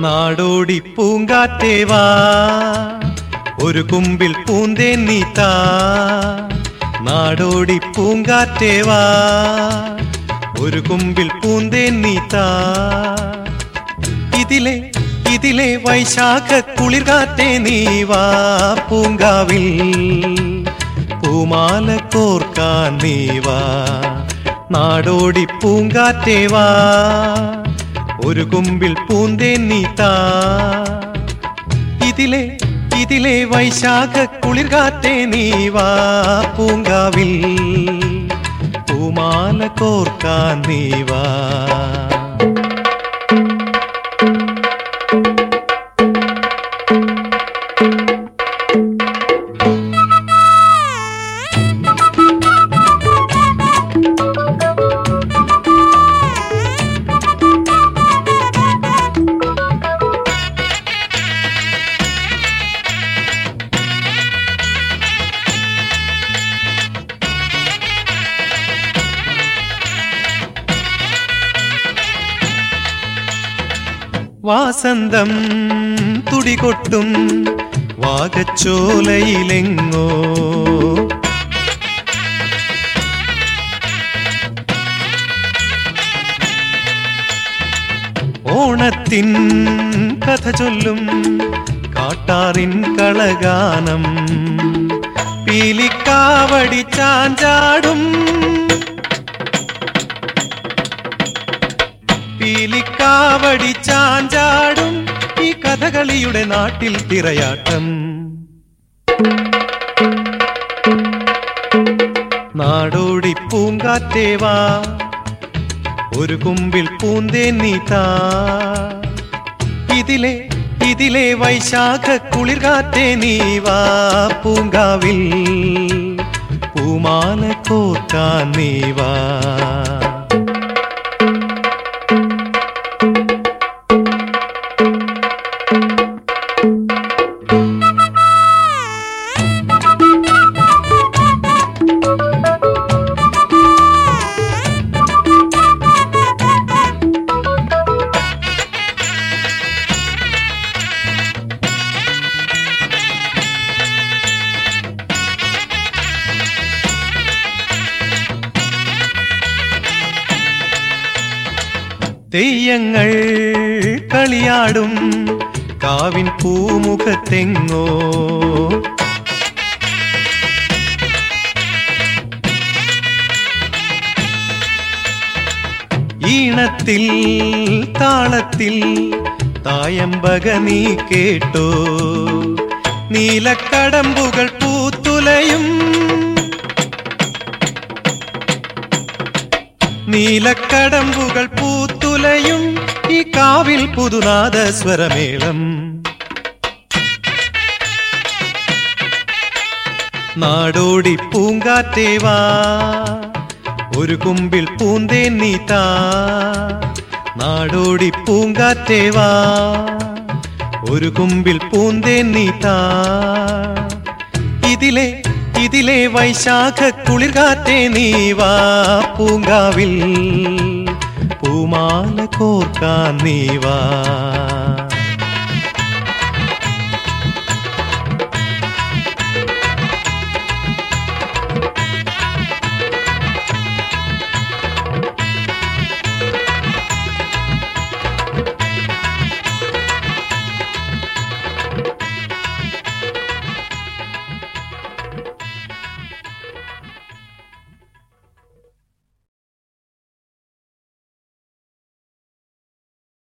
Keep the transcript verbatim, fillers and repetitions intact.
നാടോടി പൂങ്കാറ്റേ വാ, ഒരു കുമ്പിൽ പൂന്തേൻ നീ താ. നാടോടി പൂങ്കാറ്റേ വാ, ഒരു കുമ്പിൽ പൂന്തേൻ നീ താ. ഇതിലെ ഇതിലെ വൈശാഖ കുളിർകാറ്റേ നീ വാ, പൂങ്കാവിൽ പൂമാല കോർക്കാൻ നീ വാ. നാടോടി പൂങ്കാറ്റേ വാ, ഒരു കുമ്പിൽ പൂന്തേൻ നീ താ. ഇതിലെ ഇതിലെ വൈശാഖ കുളിർകാറ്റേ നീ വാ, പൂങ്കാവിൽ പൂമാല കോർക്കാൻ നീ വാ. വാസന്തം തുടികൊട്ടും വാഗച്ചോലയിലെങ്ങോ ഓണത്തിൻ കഥ ചൊല്ലും കാട്ടാറിൻ കളഗാനം. പീലിക്കാവടി ചാഞ്ചാടും പീലിക്കാവടി ചാഞ്ചാടും ഈ കഥകളിയുടെ നാട്ടിൽ തിറയാട്ടം. നാടോടി പൂങ്കാറ്റേ വാ, ഒരു കുമ്പിൽ പൂന്തേൻ നീ താ. ഇതിലെ ഇതിലെ വൈശാഖ കുളിർകാറ്റേ നീ വാ, പൂങ്കാവിൽ പൂമാല കോർക്കാൻ നീ വാ. തെയ്യങ്ങൾ കളിയാടും കാവിൻ പൂമുഖത്തെങ്ങോ ഈണത്തിൽ താളത്തിൽ തായമ്പക നീ കേട്ടോ. നീലക്കടമ്പുകൾ പൂത്തുലയും നീലക്കടമ്പുകൾ പൂത്തുലയും ഈ കാവിൽ പുതുനാദ സ്വരമേളം. നാടോടി പൂങ്കാറ്റേ വാ, ഒരു കുമ്പിൽ പൂന്തേൻ നീ താ. നാടോടി പൂങ്കാറ്റേ വാ, ഒരു കുമ്പിൽ പൂന്തേൻ നീ താ. ഇതിലെ ഇതിലെ വൈശാഖ കുളിർകാറ്റേ നീ വാ, പൂങ്കാവിൽ പൂമാല കോർക്കാൻ നീ വാ.